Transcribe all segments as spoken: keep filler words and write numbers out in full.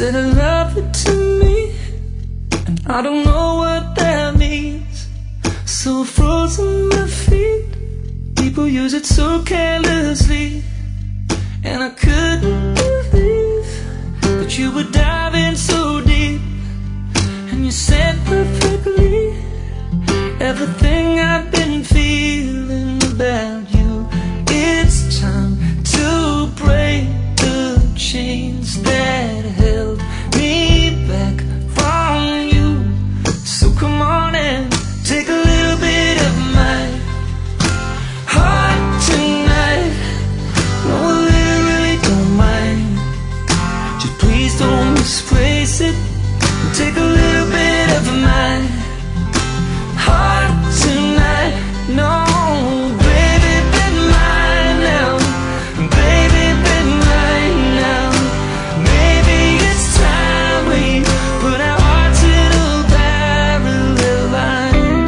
said I love you to me, and I don't know what that means. So frozen my feet, people use it so carelessly, and I couldn't believe that you were diving so deep. And you said perfectly everything I've been feeling about you. It's time to break the chains that held me back from you. So come on and take a little bit of my heart tonight. No, I really, really don't mind. Just please don't misplace it. Take a little bit of my heart tonight. No, baby, be mine now. Baby, be mine now. Maybe it's time we put our hearts in a parallel line.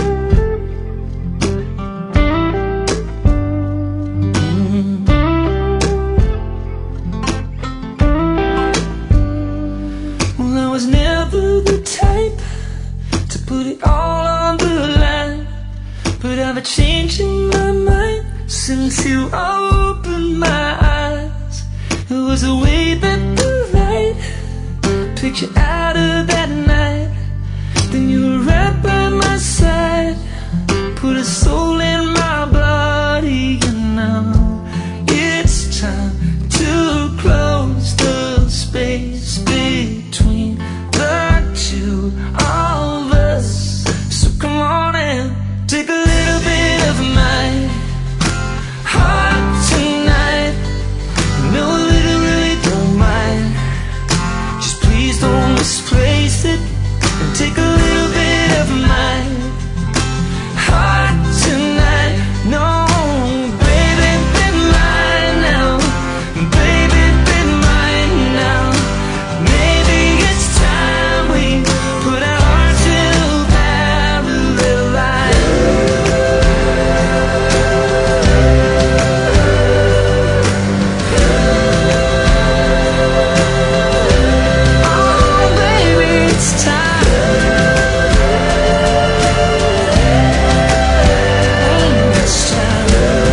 Mm. Well, I was never the type to put it all on the line, but I've been changing my mind since you opened my eyes. It was the way that the light picked you out of that night. Then you were right by my side, put a soul in my body, and now it's time to close the space between the two of us. So come on and take a little bit of my heart tonight. No, I really, really don't mind. Just please don't misplace it, and take a little bit of my heart tonight. No, baby, be mine now. Baby, be mine now. Maybe it's time we put our hearts in a parallel line. Oh, baby, it's time. It's time.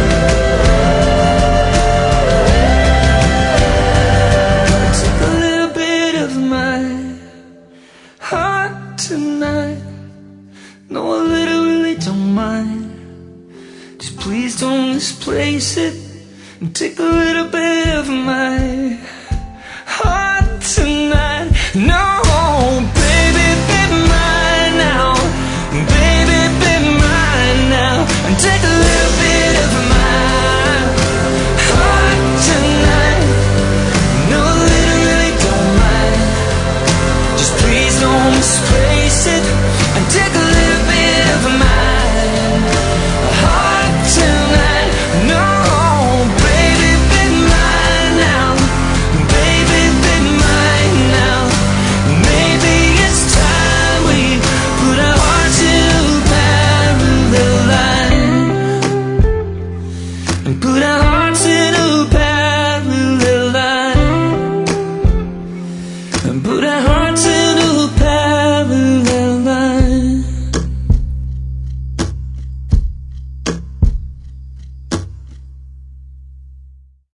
Take a little bit of my heart tonight. No, I literally don't mind. Just please don't misplace it, and take a little bit of my heart tonight. No, baby, be mine now. Baby, be mine now. And take a little bit of my heart tonight. No, I literally don't mind. Just please don't misplace it, and take a little bit of my heart tonight. No, baby, be mine now. Baby, be mine now. Maybe it's time we put our hearts in a parallel line, and put our hearts in a parallel line, and put our hearts in